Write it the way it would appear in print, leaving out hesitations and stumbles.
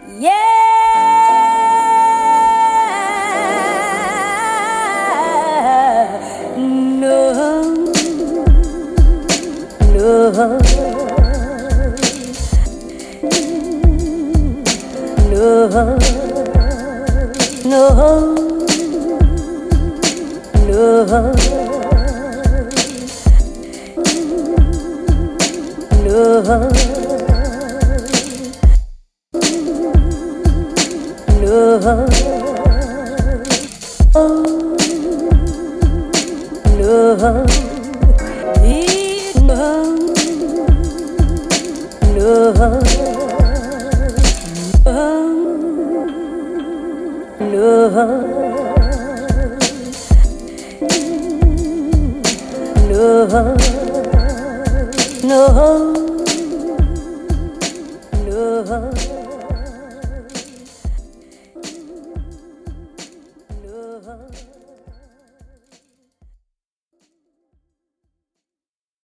Yeah, no, no, no, no, no, no. Love, oh, love, big love, love, love, love.